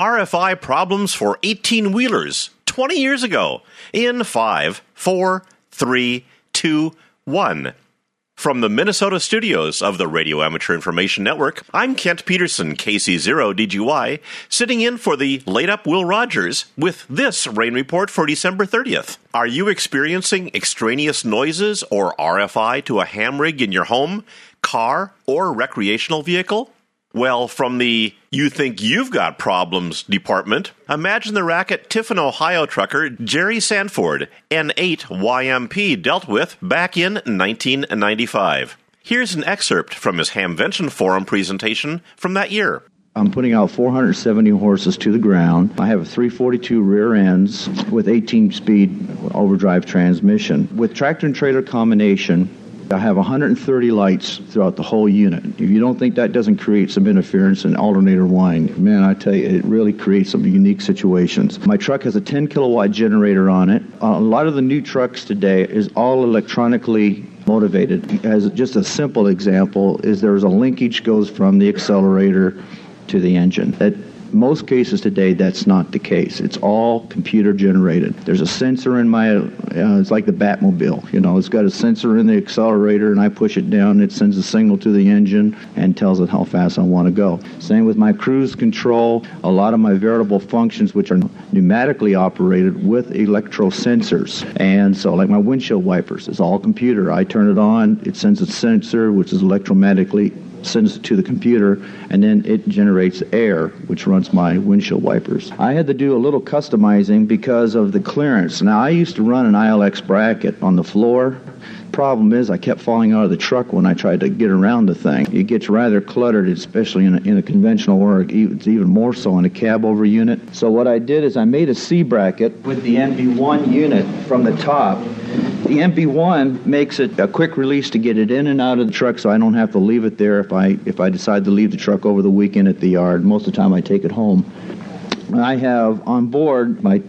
RFI problems for 18-wheelers 20 years ago in 5, 4, 3, 2, 1. From the Minnesota studios of the Radio Amateur Information Network, I'm Kent Peterson, KC0DGY, sitting in for the late-up Will Rogers with this rain report for December 30th. Are you experiencing extraneous noises or RFI to a ham rig in your home, car, or recreational vehicle? Well, from the You Think You've Got Problems department, imagine the racket Tiffin, Ohio trucker Jerry Sanford, N8YMP, dealt with back in 1995. Here's an excerpt from his Hamvention Forum presentation from that year. I'm putting out 470 horses to the ground. I have a 342 rear ends with 18-speed overdrive transmission. With tractor and trailer combination, I have 130 lights throughout the whole unit. If you don't think that doesn't create some interference and alternator whine, man, I tell you, it really creates some unique situations. My truck has a 10-kilowatt generator on it. A lot of the new trucks today is all electronically motivated. As just a simple example, is there's a linkage goes from the accelerator to the engine. That most cases today, that's not the case. It's all computer generated. There's a sensor in my, it's like the Batmobile, it's got a sensor in the accelerator, and I push it down, it sends a signal to the engine and tells it how fast I want to go. Same with my cruise control. A lot of my variable functions, which are pneumatically operated with electro sensors. And so like my windshield wipers, it's all computer. I turn it on, it sends a sensor, which is electromagnetically sends it to the computer, and then it generates air, which runs my windshield wipers. I had to do a little customizing because of the clearance. Now, I used to run an ILX bracket on the floor. Problem is, I kept falling out of the truck when I tried to get around the thing. It gets rather cluttered, especially in a conventional work. It's even more so in a cab over unit. So what I did is I made a C bracket with the MB1 unit from the top. The MB1 makes it a quick release to get it in and out of the truck, so I don't have to leave it there if I decide to leave the truck over the weekend at the yard. Most of the time I take it home. I have on board my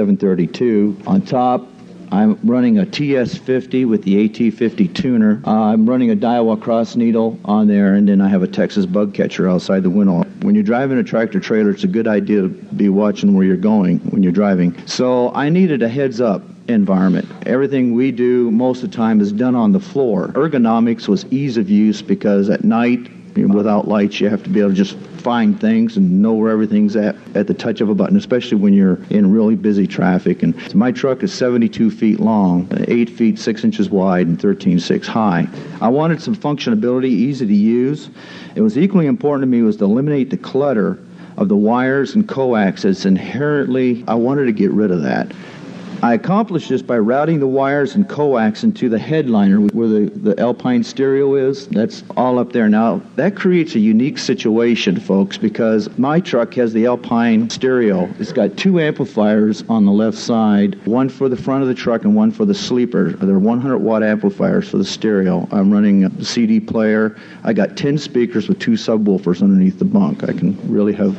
TM732. On top, I'm running a TS50 with the AT50 tuner. I'm running a Daiwa cross needle on there, and then I have a Texas bug catcher outside the window. When you're driving a tractor trailer, it's a good idea to be watching where you're going when you're driving. So I needed a heads-up environment. Everything we do most of the time is done on the floor. Ergonomics was ease of use because at night, without lights, you have to be able to just find things and know where everything's at the touch of a button, especially when you're in really busy traffic. And so my truck is 72 feet long, 8 feet 6 inches wide, and 13.6 high. I wanted some functionality, easy to use. It was equally important to me was to eliminate the clutter of the wires and coaxes. Inherently, I wanted to get rid of that. I accomplished this by routing the wires and coax into the headliner where the Alpine stereo is. That's all up there. Now, that creates a unique situation, folks, because my truck has the Alpine stereo. It's got two amplifiers on the left side, one for the front of the truck and one for the sleeper. They're 100-watt amplifiers for the stereo. I'm running a CD player. I got 10 speakers with 2 subwoofers underneath the bunk. I can really have,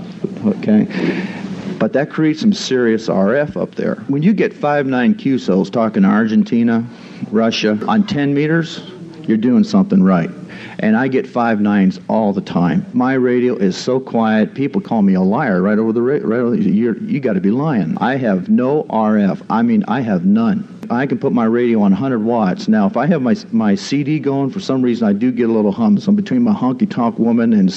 okay. But that creates some serious RF up there. When you get 5.9 QSOs, talking Argentina, Russia, on 10 meters, you're doing something right. And I get 5.9s all the time. My radio is so quiet, people call me a liar right over the radio. You got to be lying. I have no RF. I mean, I have none. I can put my radio on 100 watts. Now, if I have my CD going, for some reason I do get a little hum. So between my honky-tonk woman and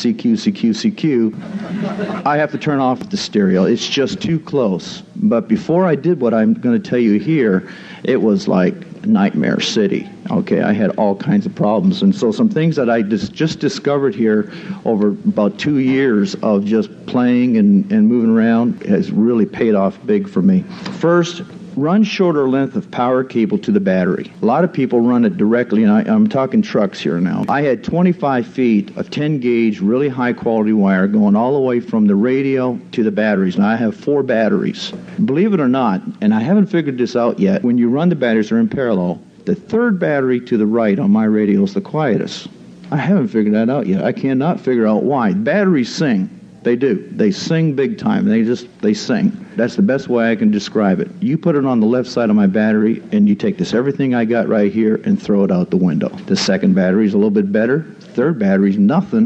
CQ, I have to turn off the stereo. It's just too close. But before I did what I'm going to tell you here, it was like Nightmare City. Okay, I had all kinds of problems. And so some things that I just discovered here over about 2 years of just playing and moving around has really paid off big for me. First, run shorter length of power cable to the battery. A lot of people run it directly, and I'm talking trucks here now. I had 25 feet of 10-gauge, really high-quality wire going all the way from the radio to the batteries. Now, I have 4 batteries. Believe it or not, and I haven't figured this out yet, when you run the batteries, they're in parallel. The third battery to the right on my radio is the quietest. I haven't figured that out yet. I cannot figure out why. Batteries sing. They do. They sing big time. They sing. That's the best way I can describe it. You put it on the left side of my battery, and you take everything I got right here, and throw it out the window. The second battery is a little bit better. Third battery is nothing.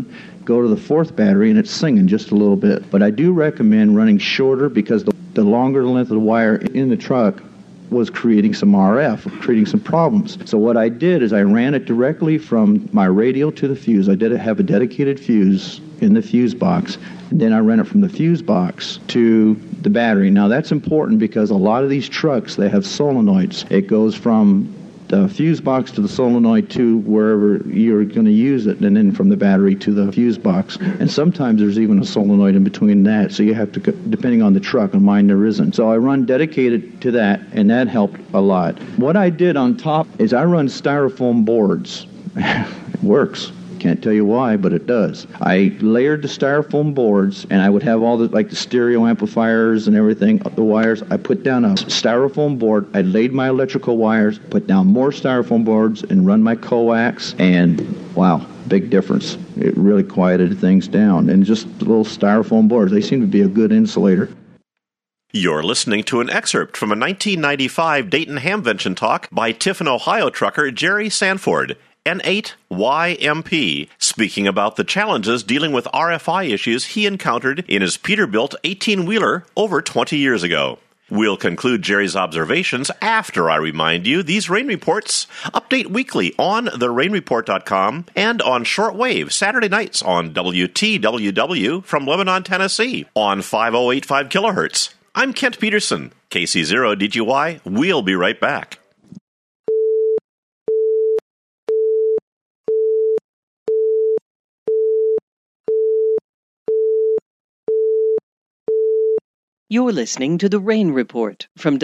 go to the fourth battery and it's singing just a little bit. But I do recommend running shorter because the longer the length of the wire in the truck was creating some RF, creating some problems. So what I did is I ran it directly from my radio to the fuse. I did have a dedicated fuse in the fuse box, and then I ran it from the fuse box to the battery. Now that's important because a lot of these trucks, they have solenoids. It goes from the fuse box to the solenoid to wherever you're going to use it, and then from the battery to the fuse box. And sometimes there's even a solenoid in between that, so you have to, depending on the truck, and mine there isn't. So I run dedicated to that, and that helped a lot. What I did on top is I run styrofoam boards. It works. Can't tell you why, but it does. I layered the styrofoam boards, and I would have all the stereo amplifiers and everything, the wires. I put down a styrofoam board. I laid my electrical wires, put down more styrofoam boards, and run my coax, and wow, big difference. It really quieted things down. And just little styrofoam boards, they seem to be a good insulator. You're listening to an excerpt from a 1995 Dayton Hamvention talk by Tiffin, Ohio trucker Jerry Sanford, N8YMP, speaking about the challenges dealing with RFI issues he encountered in his Peterbilt 18-wheeler over 20 years ago. We'll conclude Jerry's observations after I remind you these rain reports update weekly on therainreport.com and on shortwave Saturday nights on WTWW from Lebanon, Tennessee on 5085 kilohertz. I'm Kent Peterson, KC0DGY. We'll be right back. You're listening to The Rain Report from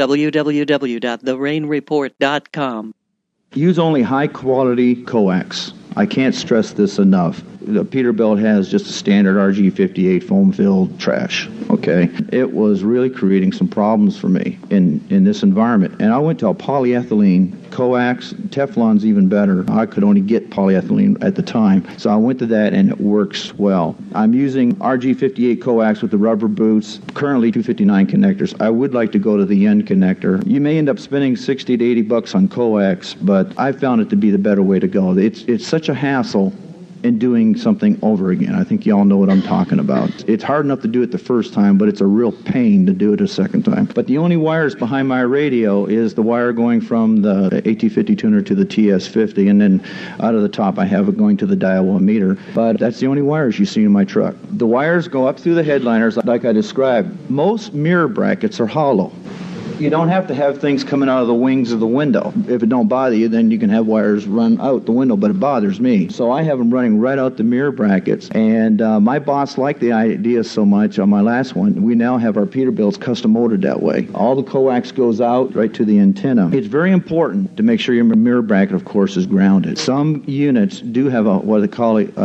www.therainreport.com. Use only high-quality coax. I can't stress this enough. The Peterbilt has just a standard RG58 foam-filled trash, okay? It was really creating some problems for me in this environment. And I went to a polyethylene coax. Teflon's even better. I could only get polyethylene at the time. So I went to that, and it works well. I'm using RG58 coax with the rubber boots, currently 259 connectors. I would like to go to the end connector. You may end up spending $60 to $80 on coax, but I found it to be the better way to go. It's such a hassle in doing something over again. I think you all know what I'm talking about. It's hard enough to do it the first time, but it's a real pain to do it a second time. But the only wires behind my radio is the wire going from the AT50 tuner to the TS50, and then out of the top I have it going to the Daiwa meter. But that's the only wires you see in my truck. The wires go up through the headliners like I described. Most mirror brackets are hollow. You don't have to have things coming out of the wings of the window. If it don't bother you, then you can have wires run out the window, but it bothers me. So I have them running right out the mirror brackets. And my boss liked the idea so much on my last one, we now have our Peterbilts custom ordered that way. All the coax goes out right to the antenna. It's very important to make sure your mirror bracket, of course, is grounded. Some units do have what they call it,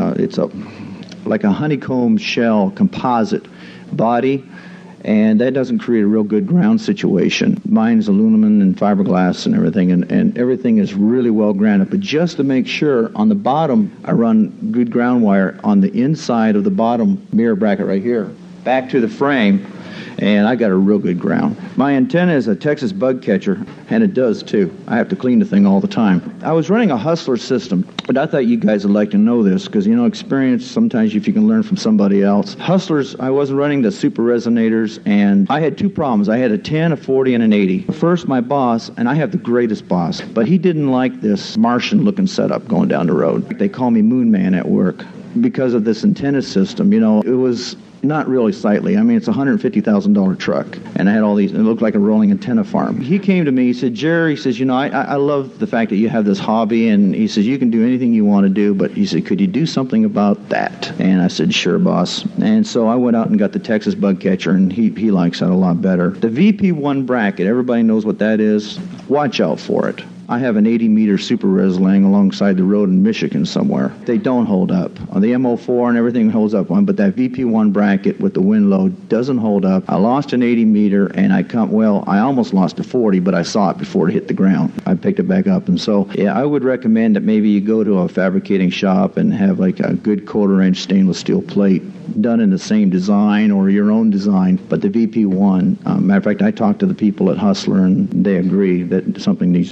like a honeycomb shell composite body, and that doesn't create a real good ground situation. Mine's aluminum and fiberglass and everything, and everything is really well grounded. But just to make sure, on the bottom, I run good ground wire on the inside of the bottom mirror bracket right here, back to the frame, and I got a real good ground. My antenna is a Texas bug catcher, and it does too. I have to clean the thing all the time. I was running a Hustler system, but I thought you guys would like to know this, because, you know, experience, sometimes if you can learn from somebody else. Hustlers, I wasn't running the super resonators, and I had two problems. I had a 10, a 40, and an 80. First, my boss, and I have the greatest boss, but he didn't like this Martian-looking setup going down the road. They call me Moon Man at work because of this antenna system. You know, it was not really sightly. I mean, it's a $150,000 truck, and I had all these, it looked like a rolling antenna farm. He came to me, he said, Jerry, he says, you know, I love the fact that you have this hobby, and he says, you can do anything you want to do, but he said, could you do something about that? And I said, sure, boss. And so I went out and got the Texas bug catcher, and he likes that a lot better. The VP1 bracket, everybody knows what that is. Watch out for it. I have an 80-meter super res laying alongside the road in Michigan somewhere. They don't hold up. On the MO4 and everything holds up on, but that VP1 bracket with the wind load doesn't hold up. I lost an 80-meter, and I almost lost a 40, but I saw it before it hit the ground. I picked it back up, and so, yeah, I would recommend that maybe you go to a fabricating shop and have like a good quarter-inch stainless steel plate done in the same design or your own design, but the VP1, matter of fact, I talked to the people at Hustler, and they agree that something needs to be done with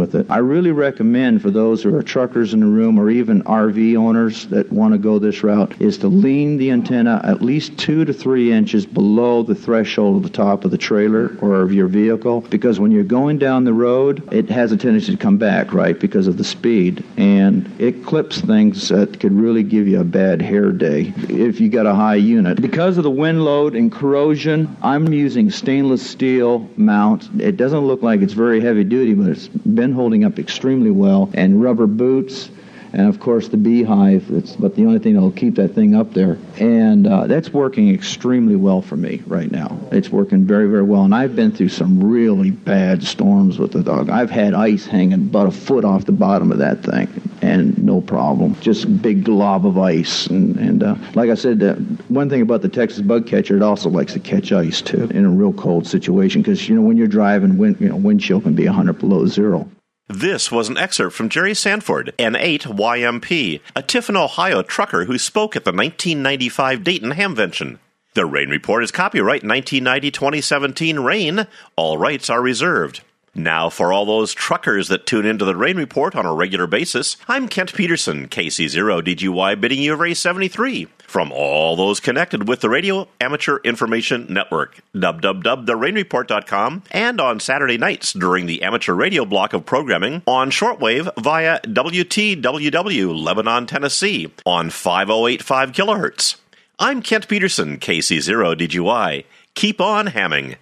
with it. I really recommend for those who are truckers in the room or even RV owners that want to go this route is to lean the antenna at least 2 to 3 inches below the threshold of the top of the trailer or of your vehicle, because when you're going down the road, it has a tendency to come back, right, because of the speed, and it clips things that could really give you a bad hair day if you got a high unit. Because of the wind load and corrosion, I'm using stainless steel mount. It doesn't look like it's very heavy duty, but it's been holding up extremely well, and rubber boots. And, of course, the Beehive, it's but the only thing that will keep that thing up there. And that's working extremely well for me right now. It's working very, very well. And I've been through some really bad storms with the dog. I've had ice hanging about a foot off the bottom of that thing, and no problem. Just a big glob of ice. And like I said, one thing about the Texas bug catcher, it also likes to catch ice, too, in a real cold situation. Because, when you're driving, wind chill can be 100 below zero. This was an excerpt from Jerry Sanford, N8YMP, a Tiffin, Ohio trucker who spoke at the 1995 Dayton Hamvention. The Rain Report is copyright 1990-2017 Rain. All rights are reserved. Now, for all those truckers that tune into the Rain Report on a regular basis, I'm Kent Peterson, KC0DGY, bidding you a race 73. From all those connected with the Radio Amateur Information Network, www.therainreport.com, and on Saturday nights during the amateur radio block of programming on shortwave via WTWW, Lebanon, Tennessee, on 5085 kilohertz. I'm Kent Peterson, KC0DGY. Keep on hamming.